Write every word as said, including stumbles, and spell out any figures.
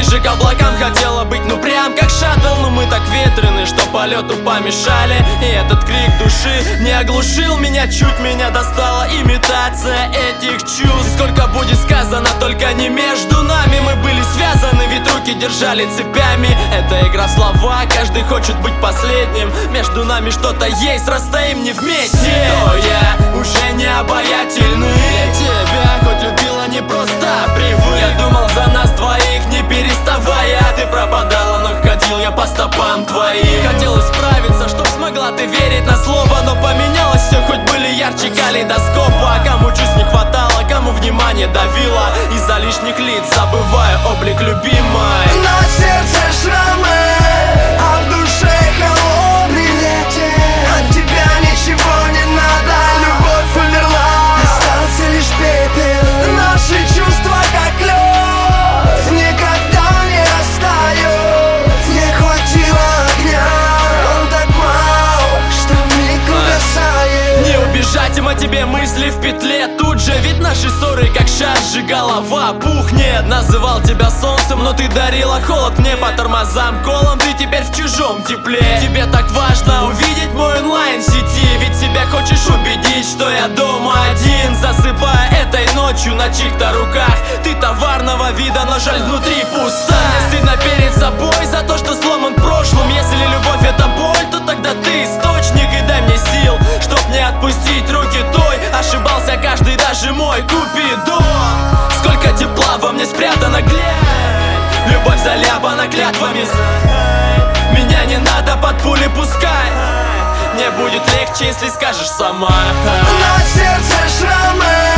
ближе к облакам, хотела быть ну прям как шаттл. Но мы так ветрены, что полету помешали. И этот крик души не оглушил меня, чуть меня достала имитация этих чувств. Сколько будет сказано, только не между нами. Мы были связаны, ведь руки держали цепями. Это игра в слова, каждый хочет быть последним. Между нами что-то есть, расстоим не вместе. Но я уже не обаятельный. Я тебя хоть любила, не просто привык. Я думал за нас двоих, не переставая. Ты пропадала, но ходил я по стопам твоим. Хотел исправиться, чтоб смогла ты верить на слово. Но поменялось все, хоть были ярче калейдоскопа. Кому чувств не хватало, кому внимание давило. Из-за лишних лиц забывая облик любимой. На сердце шрамы, а в душе холодный ветер. От тебя ничего не надо, любовь умерла, остался лишь пепел. Наши чувства как лед, никогда не растают. Не хватило огня, он так мал, что вмиг угасает. Не убежать им, а тебе мысли в петле тут же. Ведь наши ссоры как шаш, голова пухнет. Называл тебя солнцем, но ты дарила холод мне по тормозам колом. Ты теперь в чужом тепле. Тебе так важно увидеть мой онлайн в сети. Ведь себя хочешь убедить, что я дома один. Засыпая этой ночью на чьих-то руках. Ты товарного вида, но жаль внутри пуста. Мне стыдно перед собой за то, что сломан прошлым. Если любовь это боль, то тогда ты источник. И дай мне сил, чтоб не отпустить руки той. Ошибался каждый, даже мой купидон. Сколько тепла во мне спрятано, глянь. Любовь заляпана клятвами. Меня не надо под пули пускай. Мне будет легче, если скажешь сама. На сердце шрамы,